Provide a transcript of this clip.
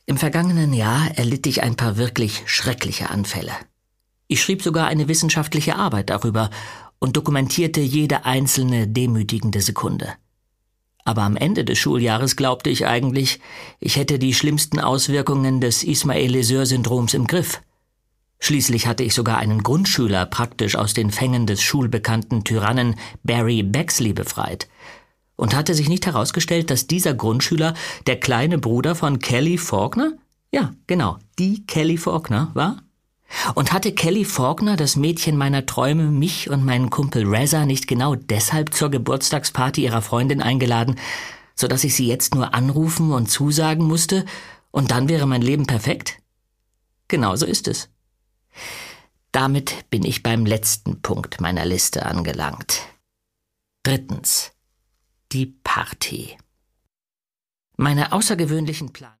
Im vergangenen Jahr erlitt ich ein paar wirklich schreckliche Anfälle. Ich schrieb sogar eine wissenschaftliche Arbeit darüber und dokumentierte jede einzelne demütigende Sekunde. Aber am Ende des Schuljahres glaubte ich eigentlich, ich hätte die schlimmsten Auswirkungen des Ismail-Leseur-Syndroms im Griff. Schließlich hatte ich sogar einen Grundschüler praktisch aus den Fängen des schulbekannten Tyrannen Barry Bexley befreit. Und hatte sich nicht herausgestellt, dass dieser Grundschüler der kleine Bruder von Kelly Faulkner? Ja, genau, die Kelly Faulkner war? Und hatte Kelly Faulkner, das Mädchen meiner Träume, mich und meinen Kumpel Reza nicht genau deshalb zur Geburtstagsparty ihrer Freundin eingeladen, sodass ich sie jetzt nur anrufen und zusagen musste, und dann wäre mein Leben perfekt? Genau so ist es. Damit bin ich beim letzten Punkt meiner Liste angelangt. 3. Die Party. Meine außergewöhnlichen Pläne.